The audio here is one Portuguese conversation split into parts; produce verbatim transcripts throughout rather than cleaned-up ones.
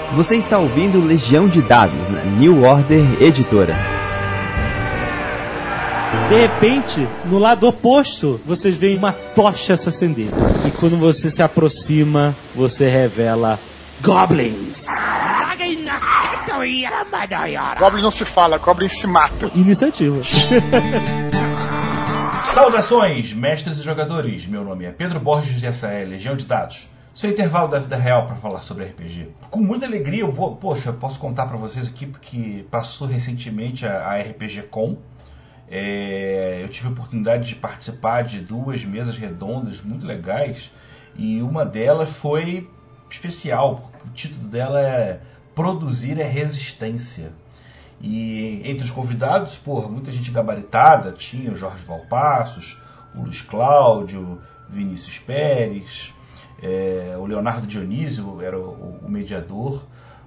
Você está ouvindo Legião de Dados na New Order Editora. De repente, no lado oposto, vocês veem uma tocha se acender. E quando você se aproxima, você revela Goblins. Goblins não se fala, Goblins se mata. Iniciativa. Saudações, mestres e jogadores. Meu nome é Pedro Borges e essa é Legião de Dados. Seu intervalo da vida real para falar sobre R P G. Com muita alegria, eu vou, poxa, eu posso contar para vocês aqui porque passou recentemente a, a R P G Com. É, eu tive a oportunidade de participar de duas mesas redondas muito legais e uma delas foi especial. O título dela é Produzir é Resistência. E entre os convidados, porra, muita gente gabaritada, tinha o Jorge Valpassos, o Luiz Cláudio, Vinícius Pérez, é, o Leonardo Dionísio era o, o mediador,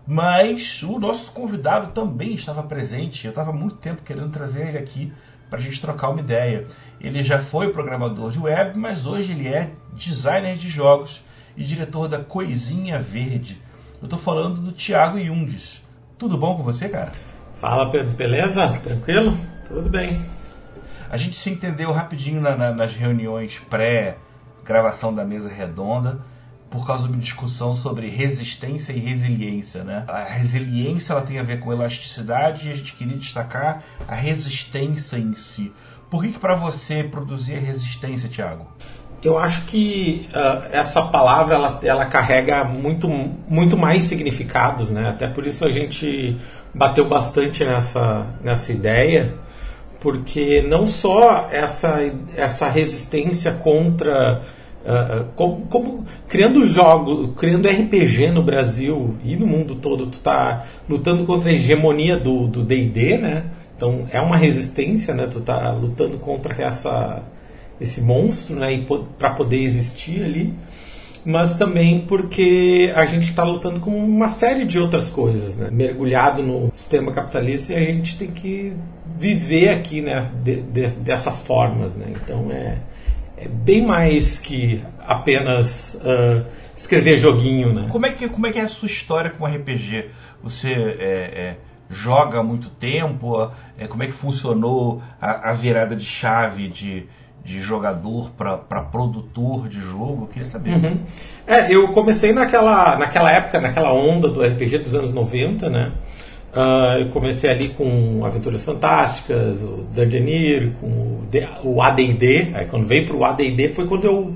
mas o nosso convidado também estava presente. Eu estava há muito tempo querendo trazer ele aqui para a gente trocar uma ideia. Ele já foi programador de web, mas hoje ele é designer de jogos e diretor da Coisinha Verde. Eu estou falando do Thiago Yundes. Tudo bom com você, cara? Fala, Pedro, beleza? Tranquilo? Tudo bem. A gente se entendeu rapidinho na, na, nas reuniões pré-gravação da mesa redonda por causa de uma discussão sobre resistência e resiliência, né? A resiliência ela tem a ver com elasticidade e a gente queria destacar a resistência em si. Por que que para você produzir a resistência, Thiago? Eu acho que uh, essa palavra ela, ela carrega muito, muito mais significados, né? Até por isso a gente bateu bastante nessa, nessa ideia, porque não só essa, essa resistência contra... Uh, como, como criando jogos, criando R P G no Brasil e no mundo todo, tu tá lutando contra a hegemonia do do D e D, né? Então é uma resistência, né? Tu tá lutando contra essa, esse monstro, né? E para poder existir ali, mas também porque a gente está lutando com uma série de outras coisas, né? Mergulhado no sistema capitalista e a gente tem que viver aqui, né? De, de, dessas formas, né? Então é É bem mais que apenas uh, escrever joguinho, né? Como é que, como é que é a sua história com R P G? Você é, é, joga há muito tempo? É, como é que funcionou a, a virada de chave de, de jogador para produtor de jogo? Eu queria saber. Uhum. É, eu comecei naquela, naquela época, naquela onda do R P G dos anos noventa, né? Uh, eu comecei ali com Aventuras Fantásticas, o Dungeoneer, com o, D, o A D e D. Aí quando veio pro A D e D foi quando eu,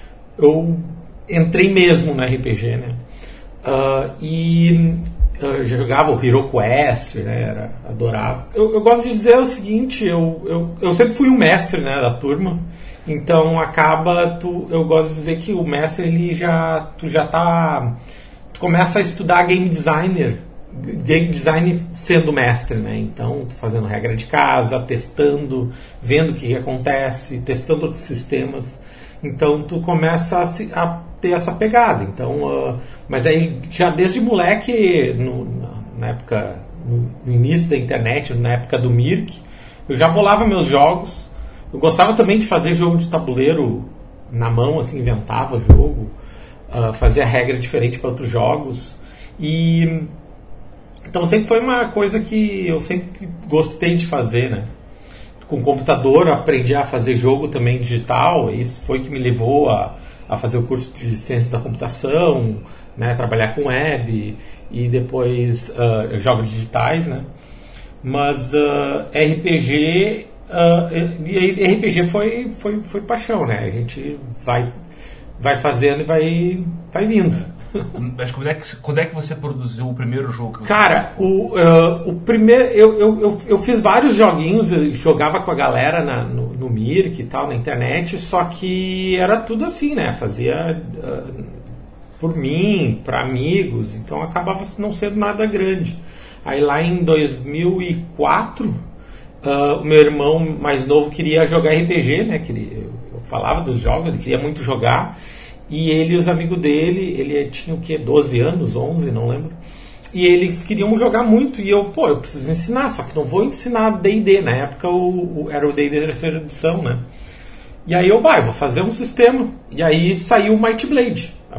eu entrei mesmo no R P G, né? Uh, e uh, já jogava o Hero Quest, né? Era, adorava. Eu, eu gosto de dizer o seguinte, eu, eu, eu sempre fui um mestre, né, da turma. Então acaba, tu, eu gosto de dizer que o mestre, ele já, tu já tá... Tu começa a estudar game designer game design sendo mestre, né? Então, tô fazendo regra de casa, testando, vendo o que, que acontece, testando outros sistemas. Então, tu começa a, se, a ter essa pegada. Então, uh, mas aí, já desde moleque, no, na época, no, no início da internet, na época do Mirk, eu já bolava meus jogos. Eu gostava também de fazer jogo de tabuleiro na mão, assim, inventava jogo, uh, fazia regra diferente para outros jogos. E... Então sempre foi uma coisa que eu sempre gostei de fazer, né? Com o computador eu aprendi a fazer jogo também digital, isso foi que me levou a, a fazer o curso de ciência da computação, né? Trabalhar com web e depois uh, jogos digitais, né? Mas uh, R P G, uh, e R P G foi, foi, foi paixão, né? A gente vai, vai fazendo e vai, vai vindo. Mas quando é, que, quando é que você produziu o primeiro jogo que você Cara, o, uh, o primeiro. Eu, eu, eu, eu fiz vários joguinhos, eu jogava com a galera na, no, no Mirk e tal, na internet, só que era tudo assim, né? Fazia uh, por mim, para amigos, então acabava não sendo nada grande. Aí lá em dois mil e quatro, uh, o meu irmão mais novo queria jogar R P G, né? Queria, eu falava dos jogos, ele queria muito jogar. E ele e os amigos dele, ele tinha o quê? doze anos, onze, não lembro. E eles queriam jogar muito. E eu, pô, eu preciso ensinar, só que não vou ensinar D e D. Na época o, o, era o D e D terceira edição, né? E aí eu, bah, eu vou fazer um sistema. E aí saiu o Might Blade.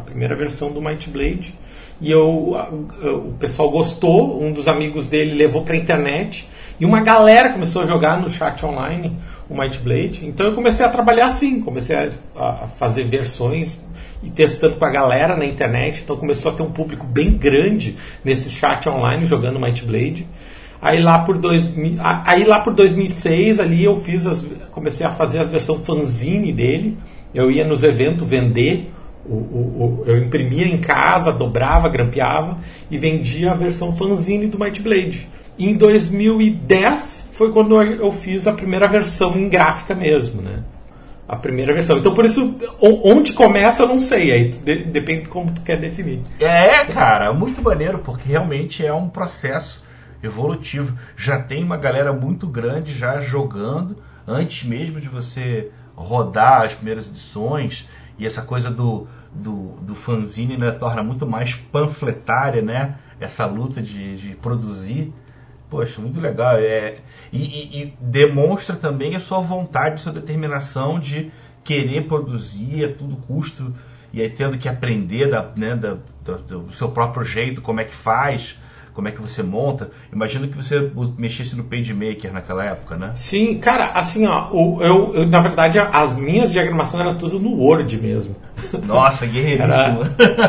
primeira versão do Might Blade. E eu, a, a, o pessoal gostou, um dos amigos dele levou pra internet, e uma galera começou a jogar no chat online o Might Blade. Então eu comecei a trabalhar assim, comecei a, a fazer versões e testando com a galera na internet. Então começou a ter um público bem grande nesse chat online jogando Might Blade. Aí lá por, dois, aí lá por dois mil e seis ali eu fiz as, comecei a fazer as versões fanzine dele. Eu ia nos eventos vender, o, o, o, eu imprimia em casa, dobrava, grampeava e vendia a versão fanzine do Might Blade. E em dois mil e dez foi quando eu fiz a primeira versão em gráfica mesmo, né? A primeira versão. Então por isso, onde começa eu não sei, aí de, depende de como tu quer definir. É, cara, muito maneiro, porque realmente é um processo evolutivo. Já tem uma galera muito grande já jogando, antes mesmo de você rodar as primeiras edições, e essa coisa do, do, do fanzine, né, torna muito mais panfletária, né, essa luta de, de produzir. Poxa, muito legal. É, e, e, e demonstra também a sua vontade, a sua determinação de querer produzir a todo custo, e aí tendo que aprender da, né, da, do, do seu próprio jeito, como é que faz, como é que você monta. Imagino que você mexesse no PageMaker naquela época, né? Sim, cara, assim, ó, o, eu, eu, na verdade, as minhas diagramações eram tudo no Word mesmo. Nossa, guerreiríssimo.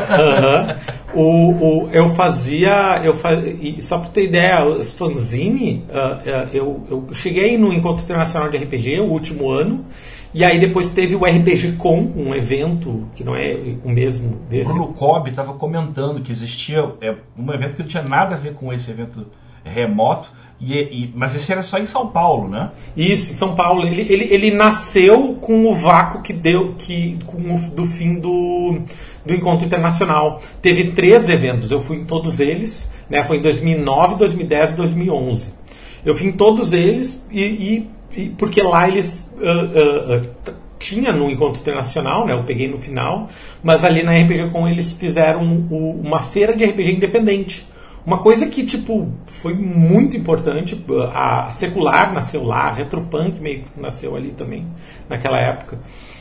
Era, uh-huh. o, o, eu fazia, eu fazia, só pra ter ideia, os fanzine, uh, uh, eu, eu cheguei no Encontro Internacional de R P G, o último ano, e aí depois teve o R P G Com, um evento que não é o mesmo desse. O Bruno Cobb estava comentando que existia é, um evento que não tinha nada a ver com esse evento remoto, e, e, mas esse era só em São Paulo, né? Isso, em São Paulo. Ele, ele, ele nasceu com o vácuo que deu que, com o, do fim do, do Encontro Internacional. Teve três eventos, eu fui em todos eles, né? Foi em dois mil e nove, dois mil e dez e dois mil e onze. Eu fui em todos eles e... e porque lá eles uh, uh, uh, tinha no Encontro Internacional, né, eu peguei no final, mas ali na R P G Com eles fizeram o, uma feira de R P G independente, uma coisa que tipo foi muito importante. A Secular nasceu lá, a Retropunk meio que nasceu ali também naquela época,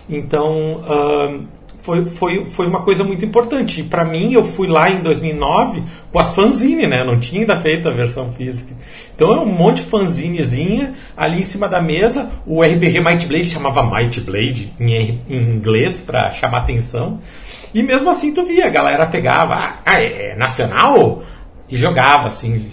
então uh, Foi, foi, foi uma coisa muito importante. E pra mim, eu fui lá em dois mil e nove com as fanzine, né? Não tinha ainda feito a versão física. Então é um monte de fanzinezinha ali em cima da mesa. O R P G Might Blade chamava Might Blade em, em inglês pra chamar atenção. E mesmo assim tu via, a galera pegava, ah, é nacional? E jogava, assim.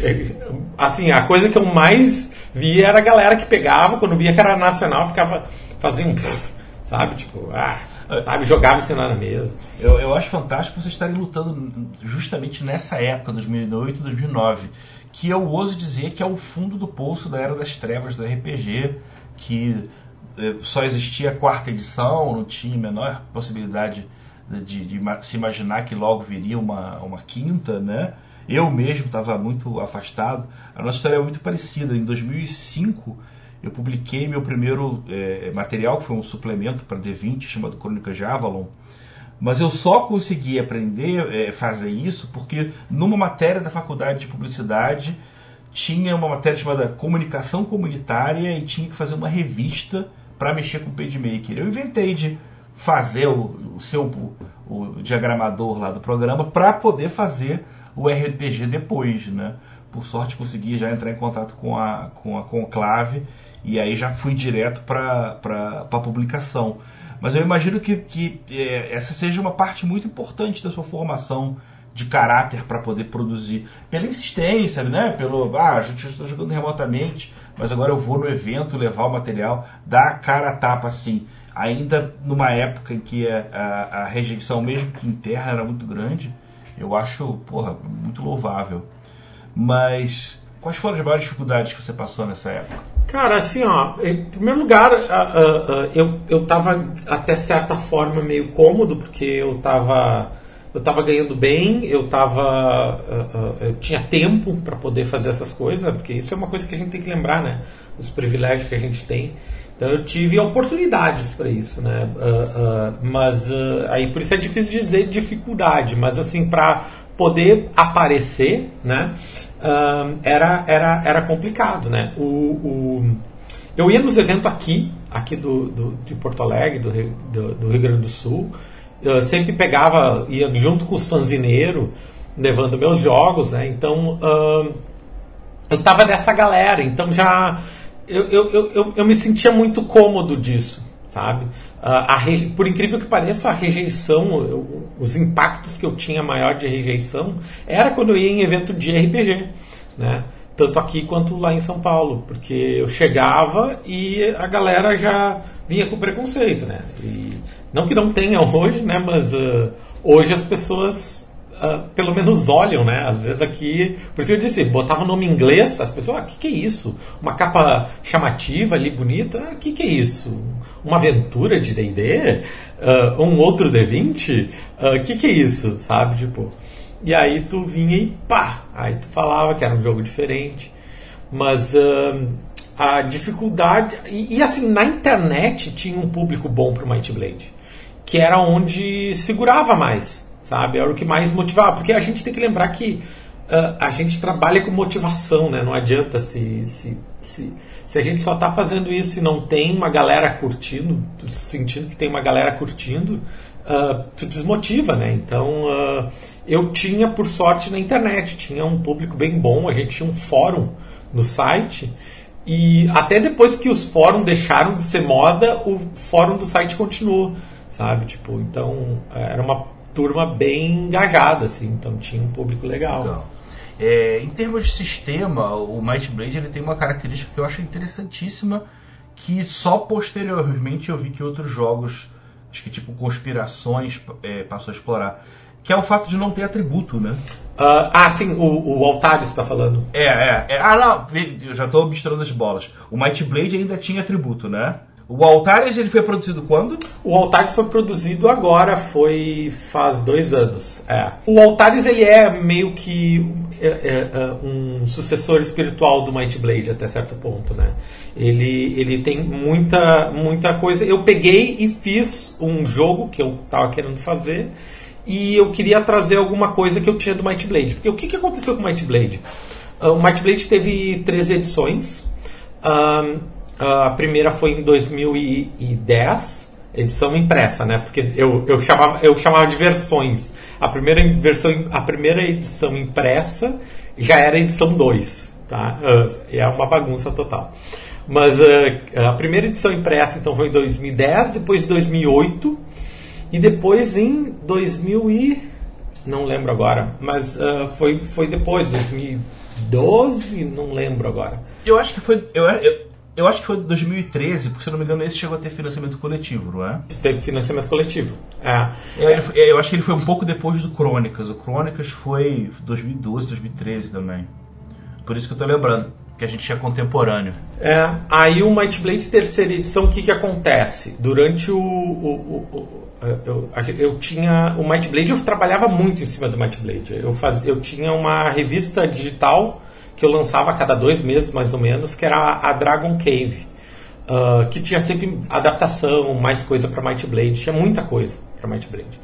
Assim, a coisa que eu mais via era a galera que pegava, quando via que era nacional, ficava fazendo um pff, sabe? Tipo, ah... Sabe, jogava isso lá na mesa. Eu, eu acho fantástico vocês estarem lutando justamente nessa época, dois mil e oito, dois mil e nove, que eu ouso dizer que é o fundo do poço da Era das Trevas do R P G, que eh, só existia a quarta edição, não tinha a menor possibilidade de, de, de se imaginar que logo viria uma, uma quinta, né? Eu mesmo estava muito afastado. A nossa história é muito parecida. Em dois mil e cinco... eu publiquei meu primeiro é, material, que foi um suplemento para D vinte, chamado Crônicas de Avalon, mas eu só consegui aprender a é, fazer isso porque numa matéria da faculdade de publicidade tinha uma matéria chamada Comunicação Comunitária e tinha que fazer uma revista para mexer com o PageMaker. Eu inventei de fazer o, o seu o, o diagramador lá do programa para poder fazer o R P G depois, né? Por sorte consegui já entrar em contato com a, com a Conclave e aí já fui direto para a publicação. Mas eu imagino que, que é, essa seja uma parte muito importante da sua formação de caráter para poder produzir. Pela insistência, né? Pelo, ah, a gente está jogando remotamente, mas agora eu vou no evento levar o material, dar a cara a tapa assim. Ainda numa época em que a, a, a rejeição, mesmo que interna, era muito grande, eu acho, porra, muito louvável. Mas quais foram as maiores dificuldades que você passou nessa época? Cara, assim, ó, em primeiro lugar, uh, uh, uh, eu, eu tava até certa forma meio cômodo, porque eu tava, eu tava ganhando bem, eu tava, uh, uh, eu tinha tempo para poder fazer essas coisas, porque isso é uma coisa que a gente tem que lembrar, né? Os privilégios que a gente tem. Então eu tive oportunidades para isso, né? Uh, uh, mas uh, aí por isso é difícil dizer dificuldade, mas assim, para poder aparecer, né? Uh, era, era, era complicado, né? O, o, eu ia nos eventos aqui, aqui do, do, de Porto Alegre, do, do, do Rio Grande do Sul, eu sempre pegava, ia junto com os fanzineiros, levando meus jogos, né? Então, uh, eu tava nessa galera, então já... Eu, eu, eu, eu me sentia muito cômodo disso, sabe? Uh, a reje... Por incrível que pareça, a rejeição, eu, os impactos que eu tinha maior de rejeição, era quando eu ia em evento de R P G, né? Tanto aqui quanto lá em São Paulo, porque eu chegava e a galera já vinha com preconceito, né? E não que não tenha hoje, né? Mas uh, hoje as pessoas uh, pelo menos olham, né? Às vezes aqui, por isso eu disse, botava o nome em inglês, as pessoas, ah, o que, que é isso? Uma capa chamativa ali, bonita, o ah, que, que é isso? Uma aventura de D e D? Uh, um outro D vinte? O uh, que, que é isso? Sabe, tipo... E aí tu vinha e pá, aí tu falava que era um jogo diferente. Mas uh, a dificuldade... E, e assim, na internet tinha um público bom pro Might Blade, que era onde segurava mais, sabe? Era o que mais motivava. Porque a gente tem que lembrar que uh, a gente trabalha com motivação, né? Não adianta se... se, se Se a gente só está fazendo isso e não tem uma galera curtindo, sentindo que tem uma galera curtindo, uh, tu desmotiva, né? Então, uh, eu tinha, por sorte, na internet, tinha um público bem bom, a gente tinha um fórum no site, e até depois que os fóruns deixaram de ser moda, o fórum do site continuou, sabe? Tipo, então, era uma turma bem engajada, assim, então tinha um público legal. Legal. É, em termos de sistema, o Might Blade ele tem uma característica que eu acho interessantíssima, que só posteriormente eu vi que outros jogos, acho que tipo Conspirações, é, passou a explorar, que é o fato de não ter atributo, né? Uh, ah, sim, o, o Altares está falando. É, é, é. Ah, não, eu já estou misturando as bolas. O Might Blade ainda tinha atributo, né? O Altares ele foi produzido quando? O Altares foi produzido agora, foi faz dois anos. É. O Altares ele é meio que é, é, um sucessor espiritual do Might Blade até certo ponto, né? Ele, ele tem muita, muita coisa. Eu peguei e fiz um jogo que eu estava querendo fazer e eu queria trazer alguma coisa que eu tinha do Might Blade. Porque o que, que aconteceu com o Might Blade? Uh, o Might Blade teve treze edições. Um, a primeira foi em dois mil e dez, edição impressa, né? Porque eu, eu, chamava, eu chamava de versões. A primeira, versão, a primeira edição impressa já era edição dois, tá? É uma bagunça total. Mas uh, a primeira edição impressa então foi em dois mil e dez, depois em dois mil e oito e depois em dois mil e... não lembro agora, mas uh, foi, foi depois, dois mil e doze, não lembro agora. Eu acho que foi... Eu, eu... Eu acho que foi em dois mil e treze, porque se não me engano esse chegou a ter financiamento coletivo, não é? Teve financiamento coletivo, é. é ele, eu acho que ele foi um pouco depois do Crônicas. O Crônicas foi dois mil e doze, dois mil e treze também. Por isso que eu tô lembrando, que a gente é contemporâneo. É, aí o Might Blade terceira edição, o que que acontece? Durante o... o, o, o eu, eu tinha... O Might Blade, eu trabalhava muito em cima do Might Blade. Eu, faz, eu tinha uma revista digital que eu lançava a cada dois meses, mais ou menos, que era a Dragon Cave, uh, que tinha sempre adaptação, mais coisa para Might Blade, tinha muita coisa para Might Blade,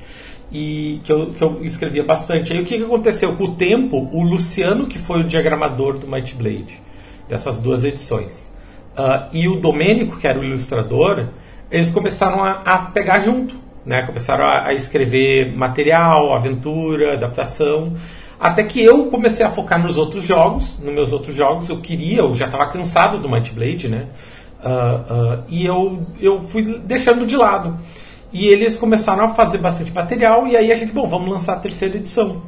e que eu, que eu escrevia bastante. Aí o que, que aconteceu? Com o tempo, o Luciano, que foi o diagramador do Might Blade, dessas duas edições, uh, e o Domênico, que era o ilustrador, eles começaram a, a pegar junto, né? Começaram a, a escrever material, aventura, adaptação. Até que eu comecei a focar nos outros jogos, nos meus outros jogos, eu queria, eu já estava cansado do Might Blade, né? Uh, uh, e eu, eu fui deixando de lado. E eles começaram a fazer bastante material, e aí a gente, bom, vamos lançar a terceira edição.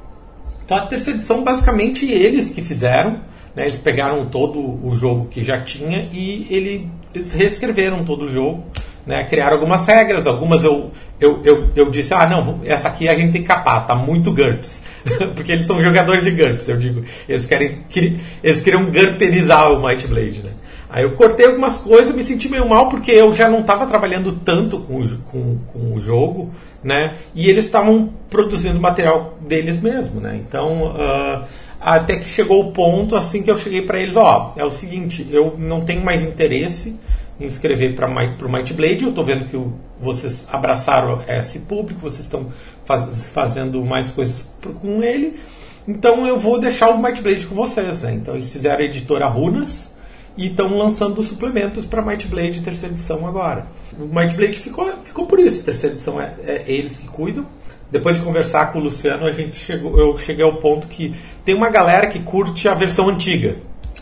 Então a terceira edição, basicamente, eles que fizeram, né? Eles pegaram todo o jogo que já tinha e ele, eles reescreveram todo o jogo. Né, criaram algumas regras, algumas eu, eu, eu, eu disse, ah não, essa aqui a gente tem que capar, tá muito GURPS, porque eles são jogadores de GURPS, eu digo, eles querem, eles queriam GURPerizar o Might Blade, né? Aí eu cortei algumas coisas, me senti meio mal, porque eu já não estava trabalhando tanto com, com, com o jogo, né, e eles estavam produzindo material deles mesmo, né, então, uh, até que chegou o ponto, assim, que eu cheguei para eles, ó, é o seguinte, eu não tenho mais interesse em escrever para o Might Blade, eu estou vendo que o, vocês abraçaram esse público, vocês estão faz, fazendo mais coisas com ele, então eu vou deixar o Might Blade com vocês, né? Então eles fizeram a editora Runas, e estão lançando suplementos para Might Blade terceira edição agora. O Might Blade ficou, ficou por isso, terceira edição é, é eles que cuidam. Depois de conversar com o Luciano, a gente chegou, eu cheguei ao ponto que tem uma galera que curte a versão antiga.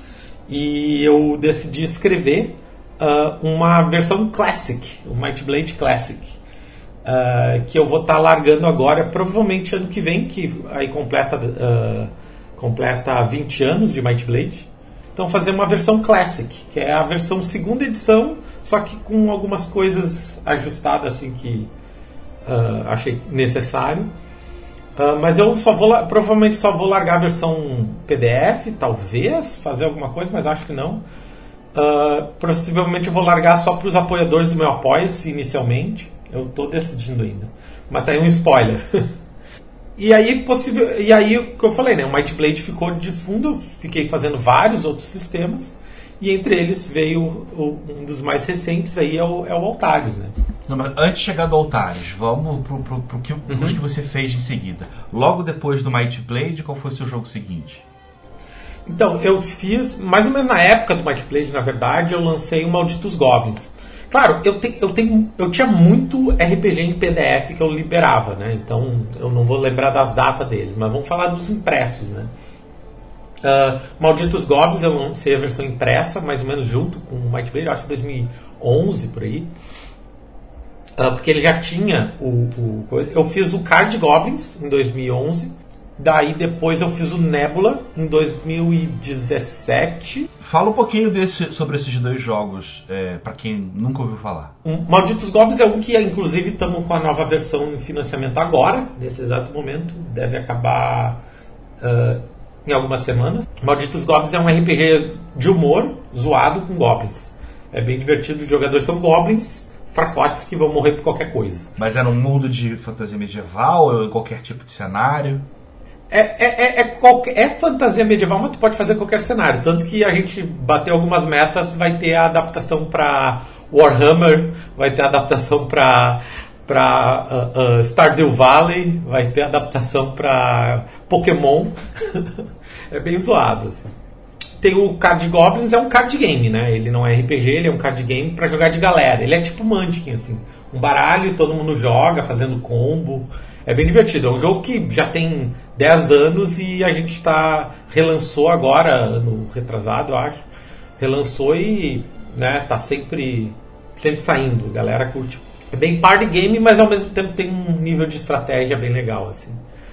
E eu decidi escrever uh, uma versão Classic, o Might Blade Classic, uh, que eu vou estar tá largando agora, provavelmente ano que vem, que aí completa, uh, completa vinte anos de Might Blade. Então fazer uma versão Classic, que é a versão segunda edição, só que com algumas coisas ajustadas assim que uh, achei necessário. Uh, mas eu só vou, provavelmente só vou largar a versão P D F, talvez, fazer alguma coisa, mas acho que não. Uh, possivelmente eu vou largar só para os apoiadores do meu Apoia-se inicialmente. Eu estou decidindo ainda. Mas tá aí um spoiler. e aí, possível, e aí, o que eu falei, né? O Might Blade ficou de fundo, eu fiquei fazendo vários outros sistemas. E entre eles veio o, um dos mais recentes aí, é o, é o Altares, né? Não, mas antes de chegar do Altares, vamos pro, pro, pro que, uhum. os que você fez em seguida. Logo depois do Might Blade, qual foi o seu jogo seguinte? Então, eu fiz, mais ou menos na época do Might Blade, na verdade, eu lancei o Malditos Goblins. Claro, eu, te, eu, tenho, eu tinha muito R P G em P D F que eu liberava, né? Então, eu não vou lembrar das datas deles, mas vamos falar dos impressos, né? Uh, Malditos Goblins, eu lancei a versão impressa, mais ou menos junto com o Might Blade, acho que dois mil e onze, por aí. Uh, porque ele já tinha o, o coisa. Eu fiz o Card Goblins em dois mil e onze. Daí depois eu fiz o Nebula em dois mil e dezessete. Fala um pouquinho desse, sobre esses dois jogos, é, para quem nunca ouviu falar. Um, Malditos Goblins é um que, inclusive, estamos com a nova versão em financiamento agora, nesse exato momento. Deve acabar uh, em algumas semanas. Malditos Goblins é um R P G de humor zoado com goblins. É bem divertido. Os jogadores são goblins fracotes que vão morrer por qualquer coisa. Mas é num mundo de fantasia medieval ou em qualquer tipo de cenário? É, é, é, é, qualquer, é fantasia medieval, mas tu pode fazer qualquer cenário. Tanto que a gente bateu algumas metas, vai ter a adaptação para Warhammer, vai ter a adaptação para para uh, uh, Stardew Valley, vai ter a adaptação para Pokémon. É bem zoado, assim. Tem o Card Goblins, é um card game, né? Ele não é R P G, ele é um card game pra jogar de galera. Ele é tipo Munchkin, assim. Um baralho, todo mundo joga, fazendo combo. É bem divertido. É um jogo que já tem dez anos e a gente tá, relançou agora, ano retrasado, eu acho. Relançou e, né, tá sempre, sempre saindo. A galera curte. É bem party game, mas ao mesmo tempo tem um nível de estratégia bem legal, assim.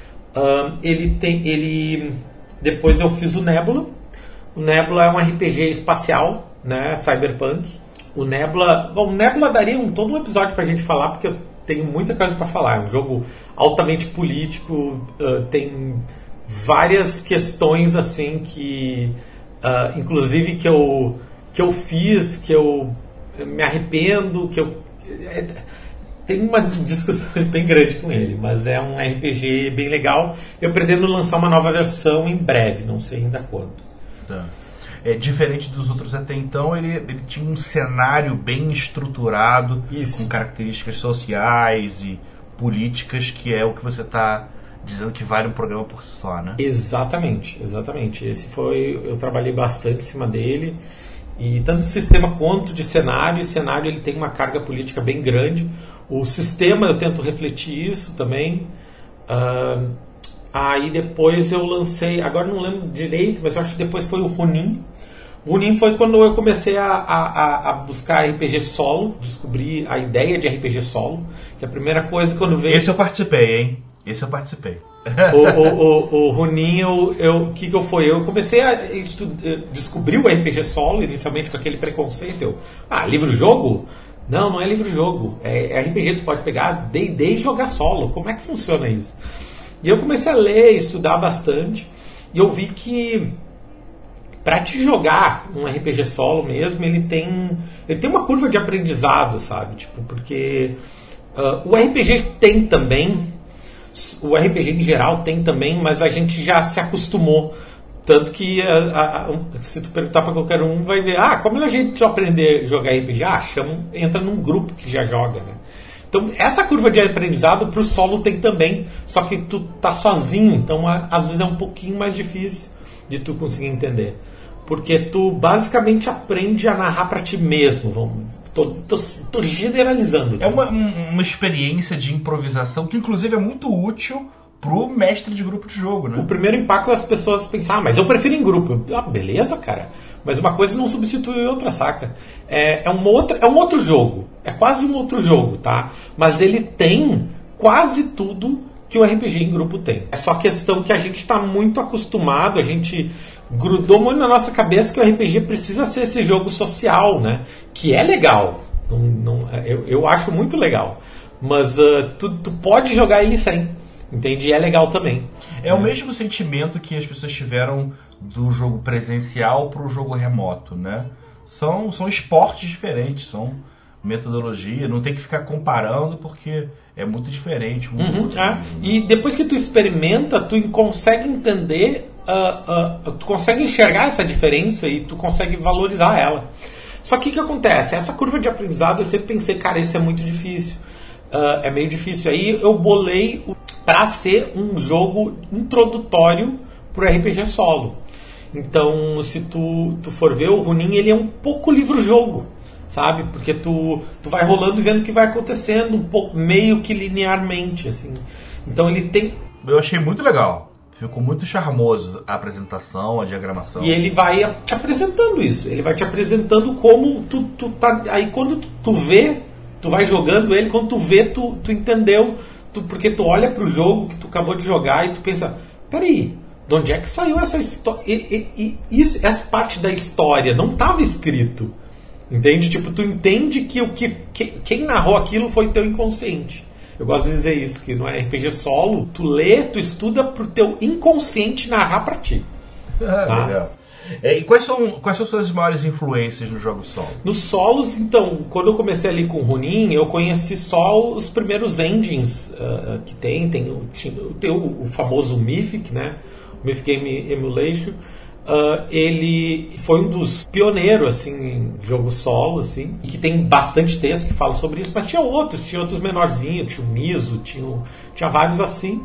Um, ele tem... ele Depois eu fiz o Nebula. O Nebula é um R P G espacial, né, cyberpunk. O Nebula, bom, o Nebula daria um, todo um episódio pra gente falar, porque eu tenho muita coisa pra falar. É um jogo altamente político, uh, tem várias questões assim que, uh, inclusive que eu, que eu fiz, que eu me arrependo, que eu... É, tem umas discussões bem grandes com ele, mas é um R P G bem legal. Eu pretendo lançar uma nova versão em breve, não sei ainda quando. Tá. É, diferente dos outros até então, ele, ele tinha um cenário bem estruturado, Isso. com características sociais e políticas, que é o que você está dizendo que vale um programa por si só, né? Exatamente, exatamente. Esse foi, eu trabalhei bastante em cima dele, e tanto de sistema quanto de cenário. O cenário ele tem uma carga política bem grande. O sistema eu tento refletir isso também. Uh, Aí depois eu lancei, agora não lembro direito, mas eu acho que depois foi o Ronin. O Ronin foi quando eu comecei a, a, a buscar R P G solo, descobri a ideia de R P G solo, que a primeira coisa quando veio... Esse eu participei, hein? Esse eu participei. O, o, o, o Ronin, o eu, que que eu foi? Eu comecei a estudar, descobrir o R P G solo, inicialmente com aquele preconceito. Eu, ah, livro-jogo? Não, não é livro-jogo. É R P G, tu pode pegar D e D e jogar solo. Como é que funciona isso? E eu comecei a ler, estudar bastante, e eu vi que para te jogar um R P G solo mesmo, ele tem, ele tem uma curva de aprendizado, sabe? Tipo, porque uh, o R P G tem também, o R P G em geral tem também, mas a gente já se acostumou. Tanto que a, a, se tu perguntar para qualquer um, vai ver, ah, como a gente aprender a jogar R P G? Ah, chama, entra num grupo que já joga, né? Então, essa curva de aprendizado pro solo tem também, só que tu tá sozinho, então a, às vezes é um pouquinho mais difícil de tu conseguir entender. porque tu basicamente aprende a narrar pra ti mesmo. Vamos, tô, tô, tô generalizando. É uma, uma experiência de improvisação que inclusive é muito útil pro mestre de grupo de jogo, né? O primeiro impacto das pessoas pensar, ah, mas eu prefiro em grupo. Ah, beleza, cara. Mas uma coisa não substitui outra, saca? É, é, uma outra, é um outro jogo. É quase um outro jogo, tá? Mas ele tem quase tudo que o R P G em grupo tem. É só questão que a gente está muito acostumado, a gente grudou muito na nossa cabeça que o R P G precisa ser esse jogo social, né? Que é legal. Não, não, eu, eu acho muito legal. Mas uh, tu, tu pode jogar ele sem. Entende? E é legal também. É, é o mesmo sentimento que as pessoas tiveram do jogo presencial para o jogo remoto, né? São, são esportes diferentes, são metodologia, não tem que ficar comparando porque é muito diferente. Um uhum, é. E depois que tu experimenta, tu consegue entender, uh, uh, tu consegue enxergar essa diferença e tu consegue valorizar ela. Só que o que acontece? Essa curva de aprendizado, eu sempre pensei, cara, isso é muito difícil. Uh, é meio difícil. Aí eu bolei para ser um jogo introdutório pro R P G solo. Então, se tu, tu for ver, o Ronin, ele é um pouco livro-jogo, sabe? Porque tu, tu vai rolando e vendo o que vai acontecendo, um pouco, meio que linearmente, assim. Então ele tem... Eu achei muito legal. Ficou muito charmoso a apresentação, a diagramação. E ele vai te apresentando isso. Ele vai te apresentando como tu, tu tá... Aí quando tu, tu vê, tu vai jogando ele, quando tu vê, tu, tu entendeu. Tu, porque tu olha pro jogo que tu acabou de jogar e tu pensa, peraí, de onde é que saiu essa história? E, e, e isso, essa parte da história não estava escrito. Entende? Tipo, tu entende que, o que, que quem narrou aquilo foi teu inconsciente. Eu gosto de dizer isso, que no R P G solo, tu lê, tu estuda pro teu inconsciente narrar pra ti. Ah, tá? Legal. É, e quais são, quais são suas maiores influências no jogo solo? Nos solos, então, quando eu comecei ali com o Ronin, eu conheci só os primeiros engines uh, que tem. Tem, o, tem o, o famoso Mythic, né? O Mythic Game Emulation. Uh, ele foi um dos pioneiros assim, em jogo solo, assim, e que tem bastante texto que fala sobre isso, mas tinha outros, tinha outros menorzinhos, tinha o Miso, tinha, tinha vários assim.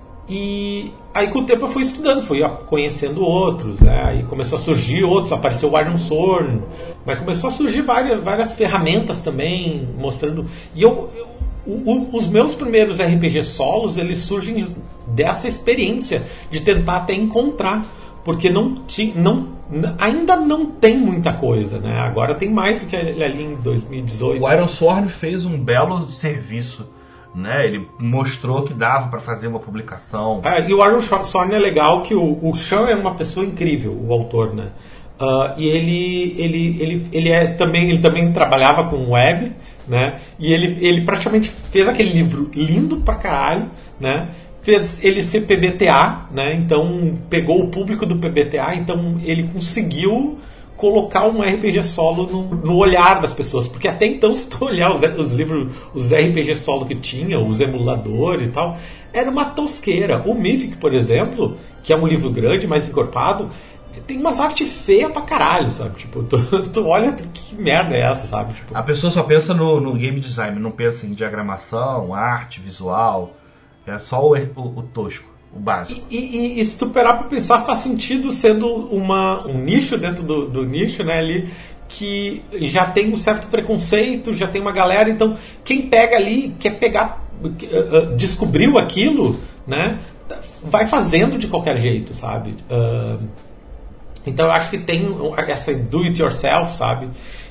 E aí com o tempo eu fui estudando, fui conhecendo outros, né? Aí começou a surgir outros, apareceu o Iron Sword, mas começou a surgir várias, várias ferramentas também, mostrando... E eu, eu o, o, os meus primeiros R P G solos, eles surgem dessa experiência de tentar até encontrar, porque não, não, ainda não tem muita coisa, né? Agora tem mais do que ali em dois mil e dezoito. O Iron Sword fez um belo serviço, né? Ele mostrou que dava para fazer uma publicação. É, e o Iron Sword é legal que o, o Sean é uma pessoa incrível, o autor, né? Uh, e ele, ele, ele, ele, é, também, ele também trabalhava com web, né? E ele, ele praticamente fez aquele livro lindo pra caralho, né? Fez ele ser P B T A, né? Então pegou o público do P B T A, então ele conseguiu colocar um R P G solo no, no olhar das pessoas, porque até então, se tu olhar os, os livros, os R P G solo que tinha, os emuladores e tal, era uma tosqueira. O Mythic, por exemplo, que é um livro grande, mais encorpado, tem umas artes feias pra caralho, sabe? Tipo, tu, tu olha, que merda é essa, sabe? Tipo, a pessoa só pensa no, no game design, não pensa em diagramação, arte, visual. É só o, o, o tosco, o básico. E, e, e se tu parar pra pensar, faz sentido sendo uma, um nicho dentro do, do nicho, né, ali, que já tem um certo preconceito, já tem uma galera, então quem pega ali, quer pegar, uh, descobriu aquilo, né, vai fazendo de qualquer jeito, sabe? Uh, então eu acho que tem essa do it yourself, sabe?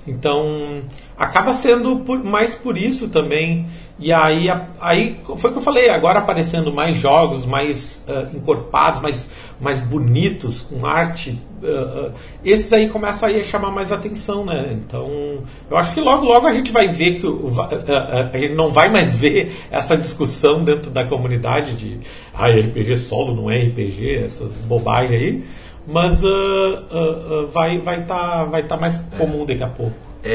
Então acaba sendo por, mais por isso também. E aí, aí foi o que eu falei, agora aparecendo mais jogos mais uh, encorpados, mais, mais bonitos, com arte, uh, uh, esses aí começam aí a chamar mais atenção, né? Então eu acho que logo logo a gente vai ver que uh, uh, uh, a gente não vai mais ver essa discussão dentro da comunidade de ah, R P G solo não é R P G, essas bobagens aí, mas uh, uh, uh, vai vai tá, vai tá mais comum daqui a pouco.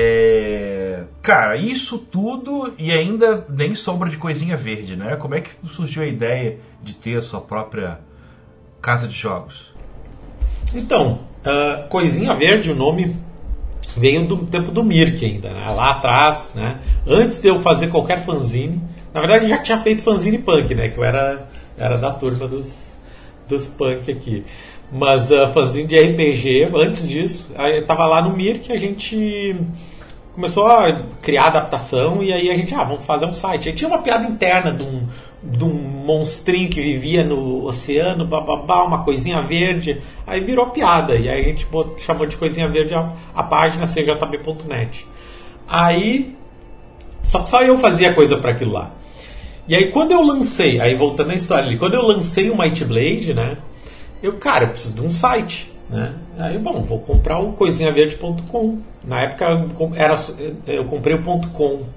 É... Cara, isso tudo e ainda nem sombra de coisinha verde, né? Como é que surgiu a ideia de ter a sua própria casa de jogos? Então, uh, Coisinha Verde, o nome veio do tempo do Mirk ainda, né? Lá atrás, né? Antes de eu fazer qualquer fanzine. Na verdade, já tinha feito fanzine punk, né? Que eu era, era da turma dos, dos punk aqui. Mas uh, fãzinho de R P G, antes disso, eu tava lá no Mir que a gente começou a criar adaptação e aí a gente, ah, vamos fazer um site. Aí tinha uma piada interna de um, de um monstrinho que vivia no oceano, bababá, uma coisinha verde. Aí virou piada e aí a gente botou, chamou de coisinha verde a, a página c j b ponto net. Aí, só que só eu fazia coisa para aquilo lá. E aí quando eu lancei, aí voltando à história ali, quando eu lancei o Might Blade, né, eu, cara, eu preciso de um site, né? Aí, bom, vou comprar o coisinha verde ponto com. Na época era, eu comprei o .com uh,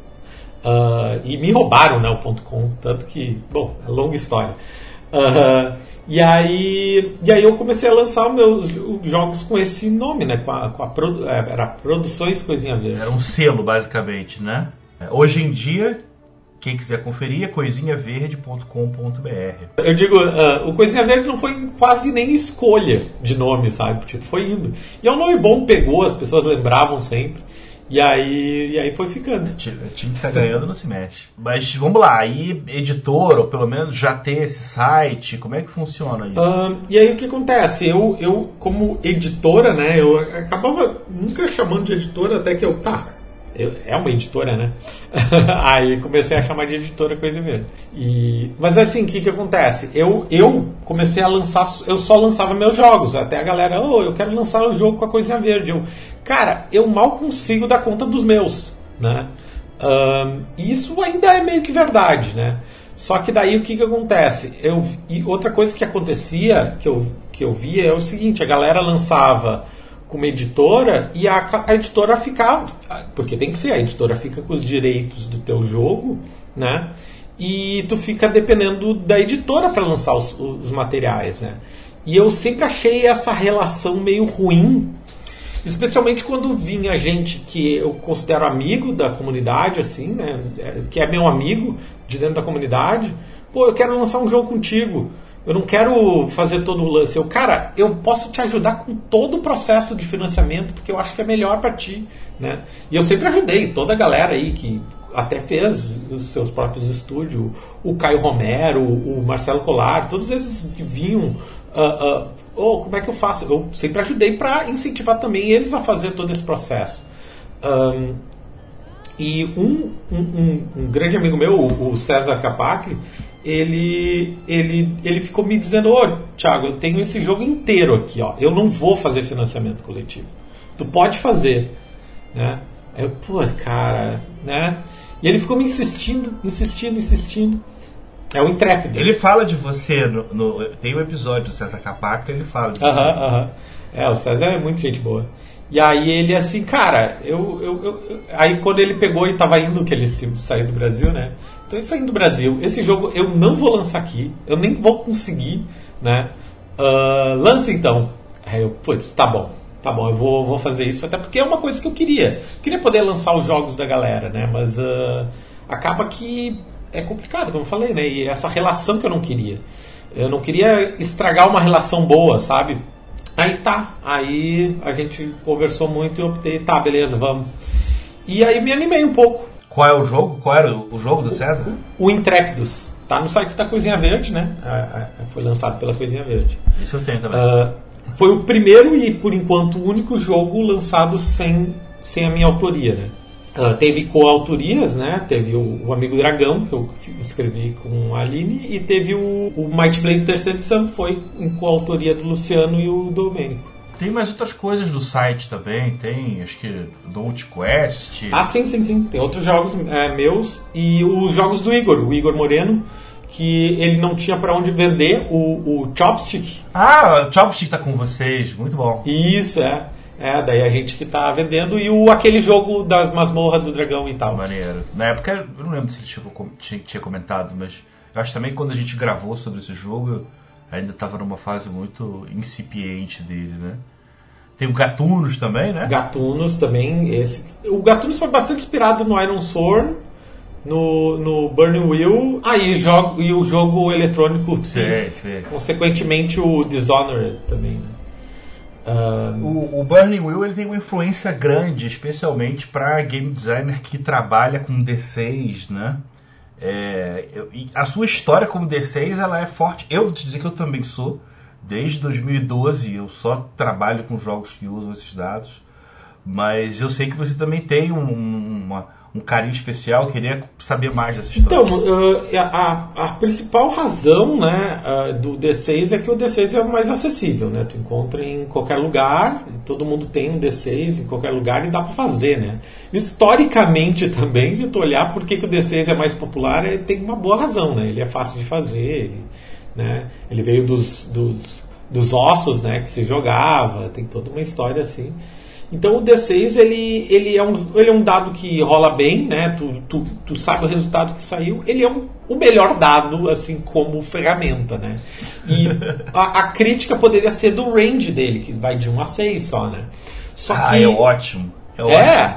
e me roubaram, né, o .com, tanto que, bom, é longa história. Uh, e, aí, e aí eu comecei a lançar meus jogos com esse nome, né, com a, com a produ, era Produções Coisinha Verde. Era um selo, basicamente, né? Hoje em dia, quem quiser conferir é coisinha verde ponto com ponto b r. Eu digo, uh, o Coisinha Verde não foi quase nem escolha de nome, sabe? Tipo, foi indo. E é um nome bom, pegou, as pessoas lembravam sempre. E aí, e aí foi ficando. O time que tá ganhando não se mexe. Mas vamos lá, aí editor, ou pelo menos já ter esse site, como é que funciona isso? Uh, e aí o que acontece? Eu, eu, como editora, né, eu acabava nunca chamando de editora até que eu, tá, eu, é uma editora, né? Aí comecei a chamar de editora Coisa Verde. E, mas assim, o que que acontece? Eu, eu comecei a lançar, eu só lançava meus jogos. Até a galera, oh, eu quero lançar o jogo com a Coisinha Verde. Eu, cara, eu mal consigo dar conta dos meus, né? Um, e isso ainda é meio que verdade, né? Só que daí o que que acontece? Eu, e outra coisa que acontecia, que eu, que eu via, é o seguinte, a galera lançava uma editora e a, a editora ficava, porque tem que ser, a editora fica com os direitos do teu jogo, né? E tu fica dependendo da editora para lançar os, os materiais, né? E eu sempre achei essa relação meio ruim, especialmente quando vinha gente que eu considero amigo da comunidade, assim, né? Que é meu amigo de dentro da comunidade. Pô, eu quero lançar um jogo contigo. Eu não quero fazer todo o lance. Eu, cara, eu posso te ajudar com todo o processo de financiamento, porque eu acho que é melhor para ti, né? E eu sempre ajudei toda a galera aí que até fez os seus próprios estúdios, o Caio Romero, o Marcelo Colar, todos esses que vinham, uh, uh, oh, como é que eu faço? Eu sempre ajudei para incentivar também eles a fazer todo esse processo. Um, e um, um, um, um grande amigo meu, o César Capacri, Ele, ele, ele ficou me dizendo, ô, oh, Thiago, eu tenho esse jogo inteiro aqui, ó. Eu não vou fazer financiamento coletivo. Tu pode fazer, né? Aí eu, pô, cara, né? E ele ficou me insistindo, insistindo, insistindo. É o Intrépido. Ele fala de você, no, no, tem um episódio do César Capacri, ele fala de você. Aham, uh-huh, aham. Uh-huh. É, o César é muito gente boa. E aí ele assim, cara, eu, eu, eu... Aí quando ele pegou e tava indo, que ele saiu do Brasil, né? Então ele saindo do Brasil, esse jogo eu não vou lançar aqui, eu nem vou conseguir, né? Uh, lança então. Aí eu, putz, tá bom, tá bom, eu vou, vou fazer isso, até porque é uma coisa que eu queria. Eu queria poder lançar os jogos da galera, né? Mas uh, acaba que é complicado, como eu falei, né? E essa relação que eu não queria. Eu não queria estragar uma relação boa, sabe? Aí tá, aí a gente conversou muito e eu optei, tá, beleza, vamos. E aí me animei um pouco. Qual é o jogo? Qual era o jogo do César? O, o Intrépidos. Tá no site da Coisinha Verde, né? Foi lançado pela Coisinha Verde. Isso eu tenho também. Uh, foi o primeiro e, por enquanto, o único jogo lançado sem, sem a minha autoria, né? Uh, teve coautorias, né? Teve o, o Amigo Dragão, que eu escrevi com a Aline, e teve o, o Might Blade terceira edição, que foi em coautoria do Luciano e o Domênico. Tem mais outras coisas do site também, tem, acho que, Don't Quest. Ah, sim, sim, sim. Tem outros jogos é, meus e os jogos do Igor, o Igor Moreno, que ele não tinha pra onde vender o, o Chopstick. Ah, o Chopstick tá com vocês, muito bom. Isso, é. É, daí a gente que tá vendendo e o, aquele jogo das masmorras do dragão e tal. Maneiro. Na época, eu não lembro se ele tinha, tinha comentado, mas eu acho também que quando a gente gravou sobre esse jogo, ainda estava numa fase muito incipiente dele, né? Tem o Gatunos também, né? Gatunos também. Esse. O Gatunos foi bastante inspirado no Iron Sword, no, no Burning Wheel. Ah, e, jogo, e o jogo eletrônico. Sim, sim. Consequentemente o Dishonored também, né? Um... O, o Burning Wheel ele tem uma influência grande, especialmente para game designer que trabalha com D seis, né? É, eu, a sua história como D seis ela é forte. Eu vou te dizer que eu também sou. Desde dois mil e doze eu só trabalho com jogos que usam esses dados, mas eu sei que você também tem um, uma, um carinho especial, queria saber mais dessa história. Então, uh, a, a principal razão, né, uh, do D seis é que o D seis é mais acessível, né? Tu encontra em qualquer lugar, todo mundo tem um D seis em qualquer lugar e dá para fazer, né? Historicamente também, se tu olhar por que, que o D seis é mais popular, é, tem uma boa razão, né? Ele é fácil de fazer, ele, né? Ele veio dos, dos, dos ossos, né, que se jogava, tem toda uma história assim. Então o D seis ele, ele, é um, ele é um dado que rola bem, né? Tu, tu, tu sabe o resultado que saiu. Ele é um, o melhor dado, assim, como ferramenta, né? E a, a crítica poderia ser do range dele, que vai de um a seis só, né? Só ah, que, é ótimo. É, é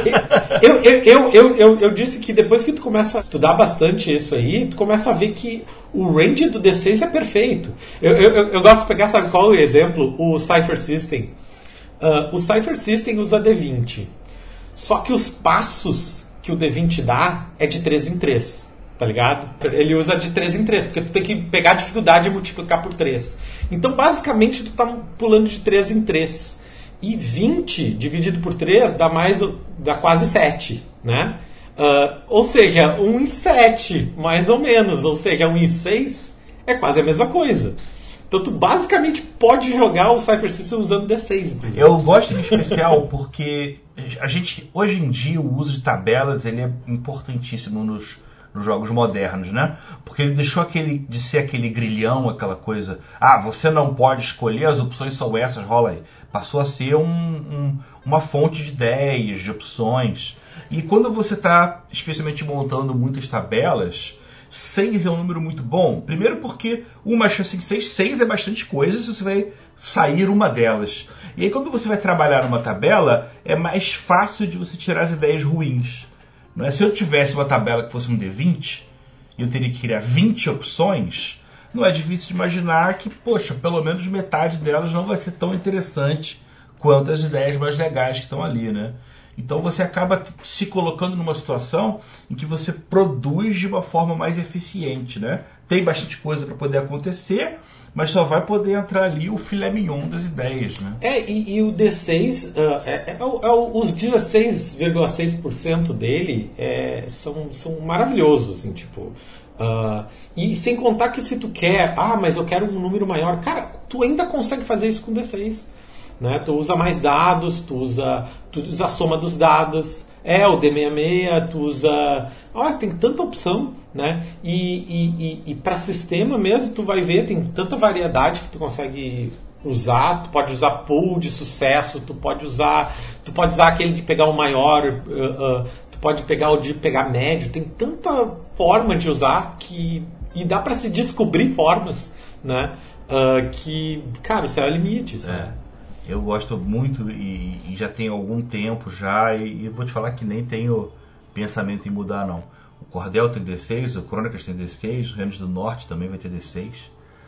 eu, eu, eu, eu, eu, eu disse que depois que tu começa a estudar bastante isso aí, tu começa a ver que o range do D seis é perfeito. Eu, eu, eu, eu gosto de pegar, sabe qual é o exemplo? O Cypher System. Uh, o Cypher System usa D vinte. Só que os passos que o D vinte dá é de três em três. Tá ligado? Ele usa de três em três, porque tu tem que pegar a dificuldade e multiplicar por três. Então, basicamente, tu tá pulando de três em três. E vinte dividido por três dá mais, dá quase sete, né? Uh, ou seja, um em sete, mais ou menos. Ou seja, um em seis é quase a mesma coisa. Então tu basicamente pode jogar o Cypher System usando D seis. Inclusive. Eu gosto em especial porque a gente, hoje em dia, o uso de tabelas ele é importantíssimo nos, nos jogos modernos, né? Porque ele deixou aquele, de ser aquele grilhão, aquela coisa, ah, você não pode escolher, as opções são essas, rola aí. Passou a ser um, um, uma fonte de ideias, de opções. E quando você está, especialmente montando muitas tabelas, seis é um número muito bom. Primeiro porque uma chance em seis, seis é bastante coisa se você vai sair uma delas. E aí quando você vai trabalhar numa tabela, é mais fácil de você tirar as ideias ruins. Não é? Se eu tivesse uma tabela que fosse um D vinte, e eu teria que criar vinte opções, não é difícil de imaginar que, poxa, pelo menos metade delas não vai ser tão interessante quanto as ideias mais legais que estão ali, né? Então você acaba se colocando numa situação em que você produz de uma forma mais eficiente, né? Tem bastante coisa para poder acontecer, mas só vai poder entrar ali o filé mignon das ideias, né? É, e, e o D seis, uh, é, é, é, os dezesseis vírgula seis por cento dele é, são, são maravilhosos, assim, tipo... Uh, e sem contar que se tu quer, ah, mas eu quero um número maior, cara, tu ainda consegue fazer isso com D seis. Né? Tu usa mais dados, tu usa, tu usa a soma dos dados, é o D sessenta e seis, tu usa... Olha, tem tanta opção, né? E, e, e, e para sistema mesmo, tu vai ver, tem tanta variedade que tu consegue usar. Tu pode usar pool de sucesso, tu pode usar, tu pode usar aquele de pegar o maior, uh, uh, tu pode pegar o de pegar médio. Tem tanta forma de usar que... E dá para se descobrir formas, né? Uh, que, cara, isso é o limite, sabe? É. Eu gosto muito e, e já tenho algum tempo já, e, e vou te falar que nem tenho pensamento em mudar, não. O Cordel tem D seis, o Crônicas tem D seis, o Reinos do Norte também vai ter D seis.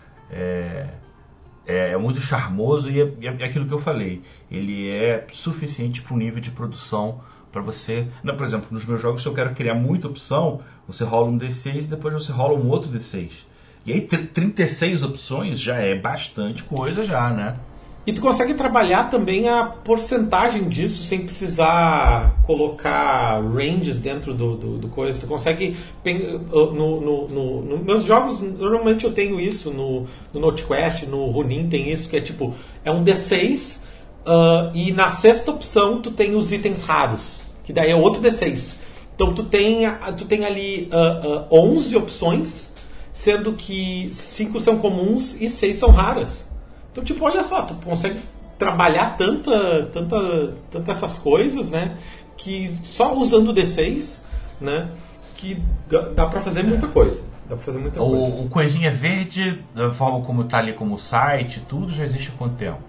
É, é, é muito charmoso e é, é aquilo que eu falei. Ele é suficiente para um nível de produção para você... Não, por exemplo, nos meus jogos, se eu quero criar muita opção, você rola um D seis e depois você rola um outro D seis. E aí trinta e seis opções já é bastante coisa já, né? E tu consegue trabalhar também a porcentagem disso sem precisar colocar ranges dentro do, do, do coisa. Tu consegue... No, no, no, no meus jogos, normalmente eu tenho isso. No, no NoteQuest, no Runin tem isso, que é tipo... É um D seis uh, e na sexta opção tu tem os itens raros. Que daí é outro D seis. Então tu tem, tu tem ali uh, uh, onze opções, sendo que cinco são comuns e seis são raras. Então, tipo, olha só, tu consegue trabalhar tanta, tanta, tanta essas coisas, né? Que só usando o D seis, né? Que dá, dá pra fazer muita coisa. Dá pra fazer muita o, coisa. O Coisinha Verde, da forma como tá ali como site, tudo já existe há quanto tempo?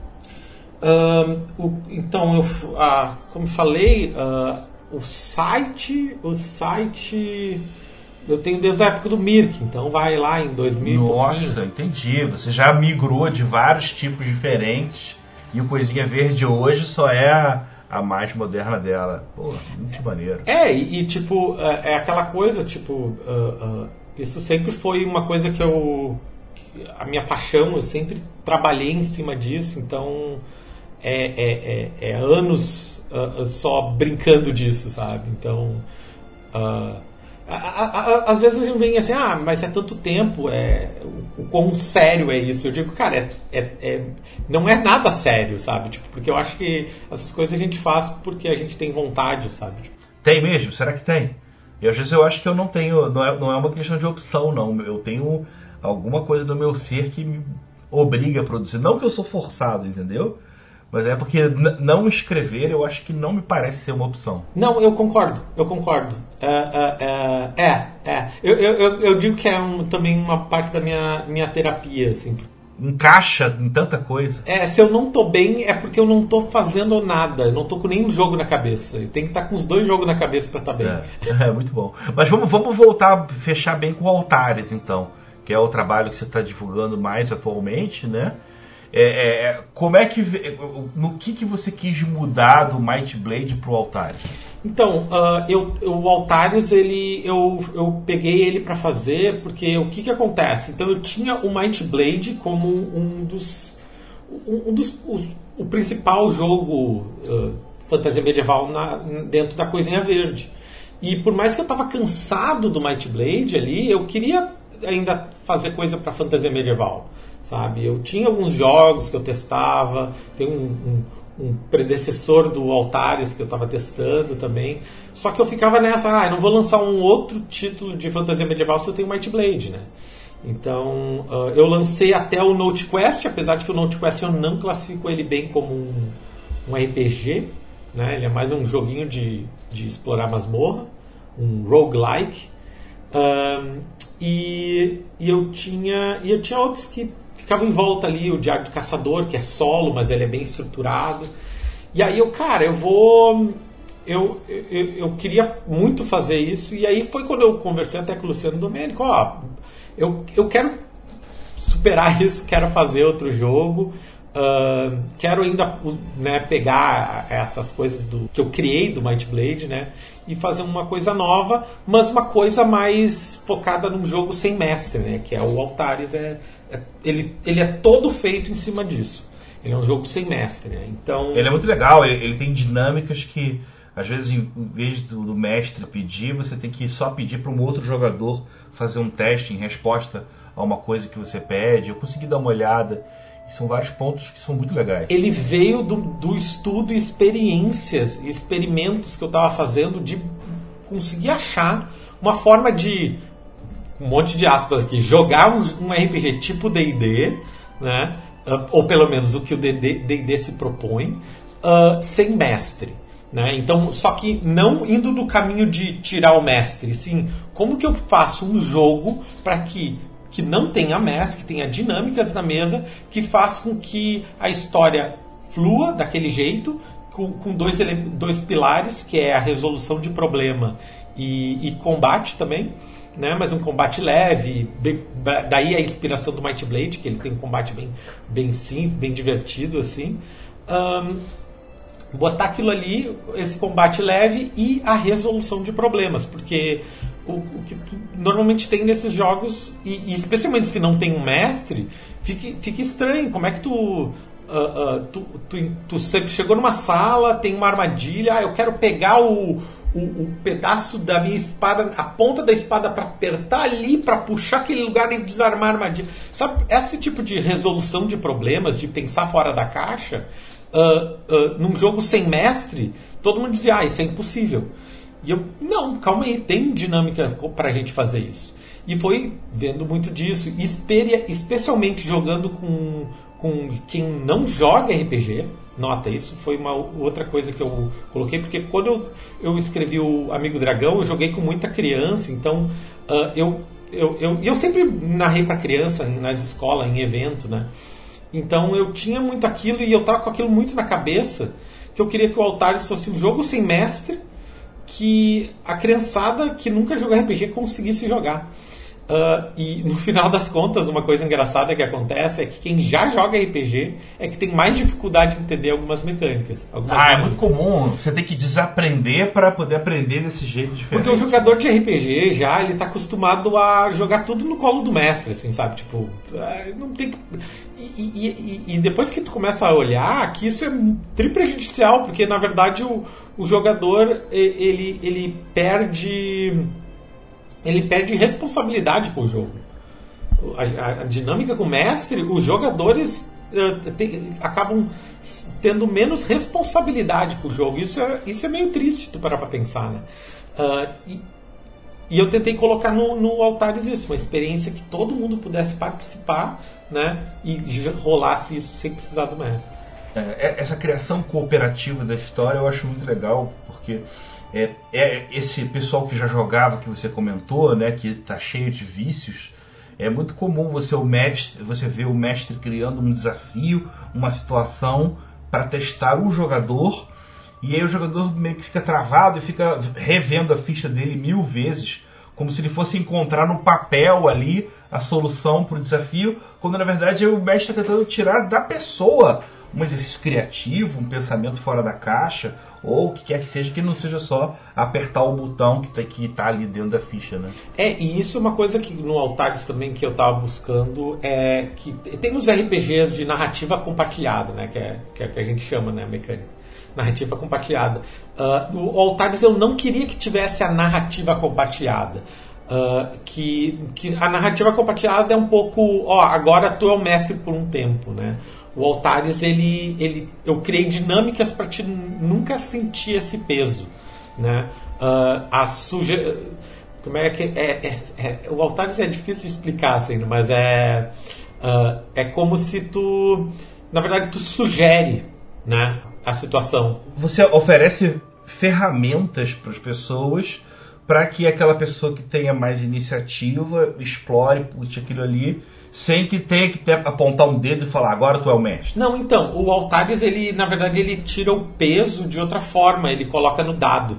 Um, o, então, eu, ah, como falei, uh, o site, o site... Eu tenho desde a época do Mirk, então vai lá em dois mil. Nossa, entendi. Você já migrou de vários tipos diferentes e o Coisinha Verde hoje só é a, a mais moderna dela. Pô, muito maneiro. É, e, e tipo, é, é aquela coisa, tipo, uh, uh, isso sempre foi uma coisa que eu, a minha paixão, eu sempre trabalhei em cima disso, então é, é, é, é anos uh, só brincando disso, sabe? Então, uh, a, a, a, às vezes a gente vem assim, ah, mas é tanto tempo, é, o, o quão sério é isso? Eu digo, cara, é, é, é, não é nada sério, sabe? Tipo, porque eu acho que essas coisas a gente faz porque a gente tem vontade, sabe? Tipo, tem mesmo? Será que tem? E às vezes eu acho que eu não tenho, não é, não é uma questão de opção, não. Eu tenho alguma coisa no meu ser que me obriga a produzir. Não que eu sou forçado, entendeu? Mas é porque n- não escrever eu acho que não me parece ser uma opção. Não, eu concordo, eu concordo. É, é, é. é. Eu, eu, eu digo que é um, também uma parte da minha, minha terapia, assim. Encaixa em tanta coisa. É, se eu não tô bem é porque eu não tô fazendo nada, eu não tô com nenhum jogo na cabeça. Eu tenho que estar com os dois jogos na cabeça pra estar bem. É, é muito bom. Mas vamos, vamos voltar, fechar bem com Altares, então. Que é o trabalho que você está divulgando mais atualmente, né? É, é, como é que... No que, que você quis mudar do Might Blade pro Altares? Então, uh, eu, o Altares, ele, eu, eu peguei ele para fazer, porque o que que acontece? Então eu tinha o Might Blade como um dos... Um, um dos os, o principal jogo uh, fantasia medieval na, dentro da Coisinha Verde. E por mais que eu estava cansado do Might Blade ali, eu queria ainda fazer coisa para fantasia medieval, sabe? Eu tinha alguns jogos que eu testava, tem um... um um predecessor do Altares que eu estava testando também. Só que eu ficava nessa, ah, eu não vou lançar um outro título de fantasia medieval se eu tenho Might Blade, né? Então, uh, eu lancei até o Note Quest, apesar de que o Note Quest eu não classifico ele bem como um, um R P G, né? Ele é mais um joguinho de, de explorar masmorra, um roguelike. Um, e, e, eu tinha, e eu tinha outros que ficava em volta ali, o Diário do Caçador, que é solo, mas ele é bem estruturado. E aí eu, cara, eu vou... Eu, eu, eu queria muito fazer isso, e aí foi quando eu conversei até com o Luciano Domênico, ó, eu, eu quero superar isso, quero fazer outro jogo, uh, quero ainda, né, pegar essas coisas do, que eu criei do Might Blade, né, e fazer uma coisa nova, mas uma coisa mais focada num jogo sem mestre, né, que é o Altares, é... Ele, ele é todo feito em cima disso. Ele é um jogo sem mestre, né? Então... Ele é muito legal, ele, ele tem dinâmicas que, às vezes, em vez do, do mestre pedir, você tem que só pedir para um outro jogador fazer um teste em resposta a uma coisa que você pede. Eu consegui dar uma olhada, e são vários pontos que são muito legais. Ele veio do, do estudo, experiências e experimentos que eu estava fazendo de conseguir achar uma forma de... um monte de aspas aqui, jogar um, um R P G tipo D e D, né? Uh, ou pelo menos o que o D e D se propõe, uh, sem mestre. Né? Então, só que não indo no caminho de tirar o mestre, sim, como que eu faço um jogo para que, que não tenha mestre, que tenha dinâmicas na mesa, que faz com que a história flua daquele jeito, com, com dois, dois pilares, que é a resolução de problema e, e combate também, né? Mas um combate leve, bem, daí a inspiração do Might Blade, que ele tem um combate bem, bem simples, bem divertido assim. Um, botar aquilo ali, esse combate leve e a resolução de problemas, porque o, o que tu normalmente tem nesses jogos, e, e especialmente se não tem um mestre, fica, fica estranho. Como é que tu, uh, uh, tu, tu, tu sempre chegou numa sala, tem uma armadilha, ah, eu quero pegar o O, o pedaço da minha espada, a ponta da espada para apertar ali, para puxar aquele lugar e desarmar a armadilha. Sabe, esse tipo de resolução de problemas, de pensar fora da caixa, uh, uh, num jogo sem mestre, todo mundo dizia, ah, isso é impossível. E eu, não, calma aí, tem dinâmica pra gente fazer isso. E foi vendo muito disso, espe- especialmente jogando com, com quem não joga R P G. Nota, isso foi uma outra coisa que eu coloquei, porque quando eu, eu escrevi o Amigo Dragão, eu joguei com muita criança, então uh, eu, eu, eu, eu sempre narrei para criança nas escolas, em evento, né? Então eu tinha muito aquilo e eu tava com aquilo muito na cabeça, que eu queria que o Altares fosse um jogo sem mestre, que a criançada que nunca jogou R P G conseguisse jogar. Uh, e no final das contas, uma coisa engraçada que acontece é que quem já joga R P G é que tem mais dificuldade de entender algumas mecânicas. Algumas ah, mecânicas. É muito comum. Você tem que desaprender para poder aprender desse jeito diferente. Porque o jogador de R P G já, ele tá acostumado a jogar tudo no colo do mestre, assim, sabe? Tipo, não tem que... E, e, e depois que tu começa a olhar, que isso é tri prejudicial, porque na verdade o, o jogador, ele, ele perde... ele perde responsabilidade com o jogo. A, a, a dinâmica com o mestre, os jogadores uh, te, acabam tendo menos responsabilidade com o jogo. Isso é, isso é meio triste, tu parar pra pensar, né? Uh, e, e eu tentei colocar no, no Altares isso, uma experiência que todo mundo pudesse participar, né? E rolasse isso sem precisar do mestre. É, essa criação cooperativa da história eu acho muito legal, porque É, é esse pessoal que já jogava, que você comentou, né, que está cheio de vícios. É muito comum você, o mestre, você ver o mestre criando um desafio, uma situação para testar o jogador, e aí o jogador meio que fica travado e fica revendo a ficha dele mil vezes, como se ele fosse encontrar no papel ali a solução para o desafio, quando na verdade o mestre está tentando tirar da pessoa um exercício criativo, um pensamento fora da caixa, ou o que quer que seja, que não seja só apertar o botão que está que tá ali dentro da ficha, né? É, e isso é uma coisa que no Altares também que eu estava buscando, é que tem nos R P Gs de narrativa compartilhada, né, que é que, é, que a gente chama, né, mecânica. Narrativa compartilhada. Uh, no Altares eu não queria que tivesse a narrativa compartilhada. Uh, que, que a narrativa compartilhada é um pouco, ó, agora tu é o mestre por um tempo, né? O Altares, ele, ele, eu criei dinâmicas para te nunca sentir esse peso, né? Uh, a suje... Como é que é, é, é? O Altares é difícil de explicar, assim, mas é uh, é como se tu, na verdade, tu sugere, né, a situação. Você oferece ferramentas para as pessoas para que aquela pessoa que tenha mais iniciativa explore, puxe aquilo ali, sem que tenha que ter, apontar um dedo e falar, agora tu é o mestre. Não, então, o Altares, ele, na verdade, ele tira o peso de outra forma, ele coloca no dado.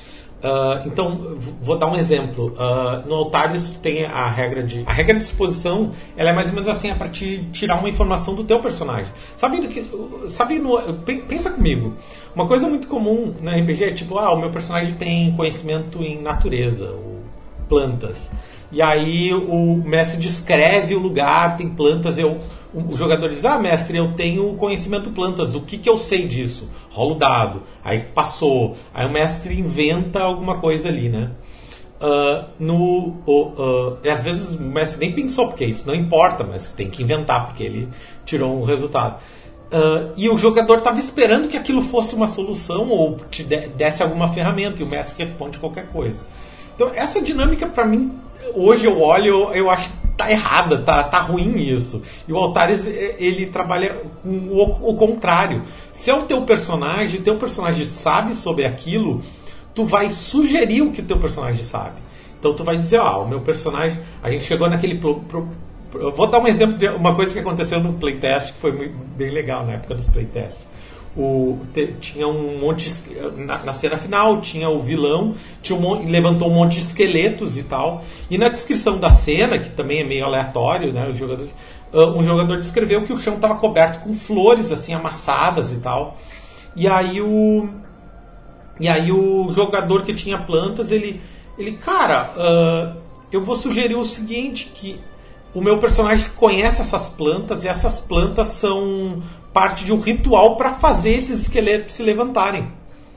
Uh, então, vou dar um exemplo. Uh, no Altares tem a regra de... A regra de exposição, ela é mais ou menos assim, é para te tirar uma informação do teu personagem. Sabe, do que, sabe no, pensa comigo. Uma coisa muito comum no R P G é tipo, ah, o meu personagem tem conhecimento em natureza, ou plantas. E aí o mestre descreve o lugar, tem plantas, eu, o jogador diz, ah, mestre, eu tenho conhecimento plantas, o que, que eu sei disso? Rola o dado, aí passou, aí o mestre inventa alguma coisa ali, né? Uh, no, uh, uh, e às vezes o mestre nem pensou, porque isso não importa, mas tem que inventar, porque ele tirou um resultado. Uh, e o jogador estava esperando que aquilo fosse uma solução ou te desse alguma ferramenta, e o mestre responde qualquer coisa. Então essa dinâmica, para mim, hoje eu olho, eu, eu acho que tá errada, tá, tá ruim isso. E o Altares, ele trabalha com o, o contrário. Se é o teu personagem, teu personagem sabe sobre aquilo, tu vai sugerir o que o teu personagem sabe. Então tu vai dizer, ó, ah, o meu personagem, a gente chegou naquele... Pro, pro, eu vou dar um exemplo de uma coisa que aconteceu no playtest, que foi muito, bem legal na época dos playtests. O, te, tinha um monte na, na cena final tinha o vilão, tinha um, levantou um monte de esqueletos e tal, e na descrição da cena, que também é meio aleatório, né, os jogadores, uh, um jogador descreveu que o chão estava coberto com flores assim amassadas e tal, e aí o e aí o jogador que tinha plantas, ele, ele cara, uh, eu vou sugerir o seguinte, que o meu personagem conhece essas plantas, e essas plantas são parte de um ritual para fazer esses esqueletos se levantarem.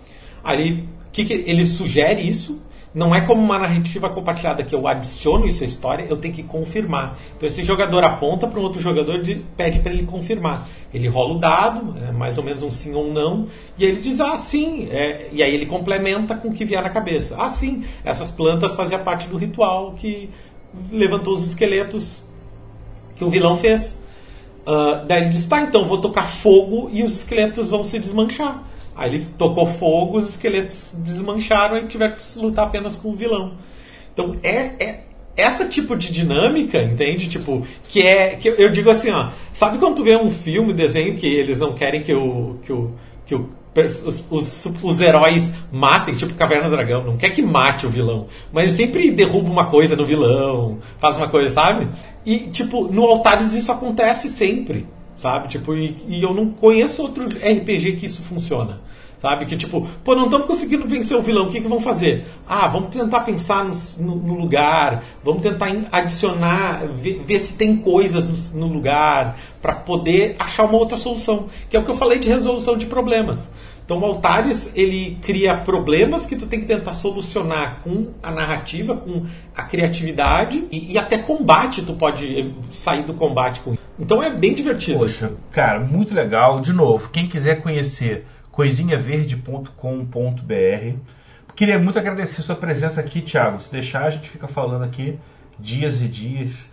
Aí, que que ele sugere isso? Não é como uma narrativa compartilhada que eu adiciono isso à história, eu tenho que confirmar. Então esse jogador aponta para um outro jogador e pede para ele confirmar. Ele rola o dado, é mais ou menos um sim ou um não, e ele diz, ah, sim. É, e aí ele complementa com o que vier na cabeça. Ah, sim, essas plantas faziam parte do ritual que levantou os esqueletos que o vilão fez. Uh, daí ele diz, tá, então vou tocar fogo e os esqueletos vão se desmanchar. Aí ele tocou fogo, os esqueletos desmancharam e tiveram que lutar apenas com o vilão. Então é, é essa tipo de dinâmica, entende? Tipo, que é, que eu digo assim, ó, sabe quando tu vê um filme, desenho, que eles não querem que o, que o, que o os, os, os heróis matem, tipo Caverna do Dragão. Não quer que mate o vilão, mas sempre derruba uma coisa no vilão, faz uma coisa, sabe? E, tipo, no Altares isso acontece sempre, sabe? Tipo, e, e eu não conheço outro R P G que isso funciona. Sabe? Que tipo, pô, não estamos conseguindo vencer o vilão, o que, que vão fazer? Ah, vamos tentar pensar no, no, no lugar, vamos tentar adicionar, ver, ver se tem coisas no, no lugar, para poder achar uma outra solução. Que é o que eu falei de resolução de problemas. Então o Altares, ele cria problemas que tu tem que tentar solucionar com a narrativa, com a criatividade, e, e até combate tu pode sair do combate com isso. Então é bem divertido. Poxa, cara, muito legal. De novo, quem quiser conhecer coisinha verde ponto com ponto b r. Queria muito agradecer sua presença aqui, Thiago. Se deixar, a gente fica falando aqui dias e dias.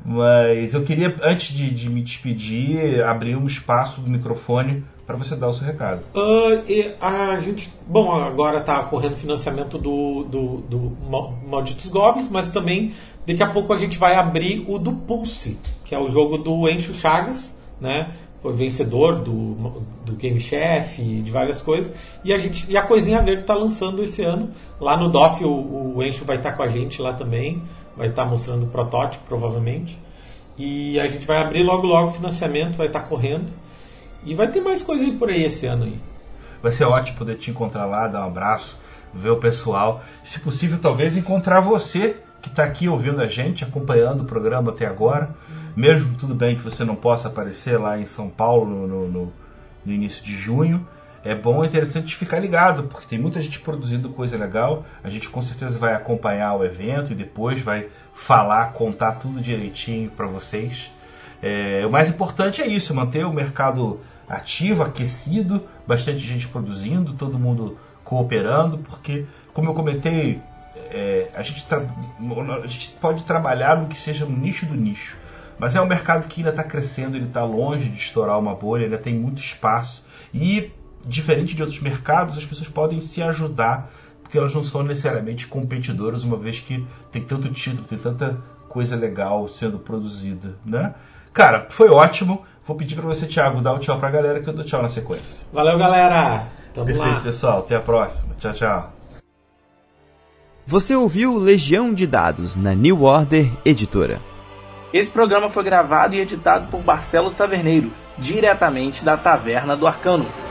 Mas eu queria, antes de, de me despedir, abrir um espaço do microfone para você dar o seu recado. Uh, e a gente, bom, agora está correndo financiamento do, do, do Malditos Goblins, mas também daqui a pouco a gente vai abrir o do Pulse, que é o jogo do Encho Chagas, né? Foi vencedor do, do Game Chef, de várias coisas. E a, gente, e a Coisinha Verde está lançando esse ano. Lá no D O F o, o Encho vai estar tá com a gente lá também. Vai estar tá mostrando o protótipo, provavelmente. E a gente vai abrir logo logo o financiamento, vai estar tá correndo. E vai ter mais coisa aí por aí esse ano aí. Vai ser ótimo poder te encontrar lá, dar um abraço, ver o pessoal. Se possível, talvez encontrar você que está aqui ouvindo a gente, acompanhando o programa até agora. Mesmo tudo bem que você não possa aparecer lá em São Paulo no, no, no início de junho, é bom e interessante ficar ligado, porque tem muita gente produzindo coisa legal. A gente com certeza vai acompanhar o evento e depois vai falar, contar tudo direitinho para vocês. É, o mais importante é isso, manter o mercado ativo, aquecido, bastante gente produzindo, todo mundo cooperando, porque, como eu comentei, é, a, gente tra- a gente pode trabalhar no que seja no nicho do nicho. Mas é um mercado que ainda está crescendo, ele está longe de estourar uma bolha, ainda tem muito espaço. E, diferente de outros mercados, as pessoas podem se ajudar, porque elas não são necessariamente competidoras, uma vez que tem tanto título, tem tanta coisa legal sendo produzida, né? Cara, foi ótimo. Vou pedir para você, Thiago, dar o tchau para a galera, que eu dou tchau na sequência. Valeu, galera! Tamo Perfeito, lá. pessoal. Até a próxima. Tchau, tchau. Você ouviu Legião de Dados na New Order Editora. Esse programa foi gravado e editado por Barcelos Taverneiro, diretamente da Taverna do Arcano.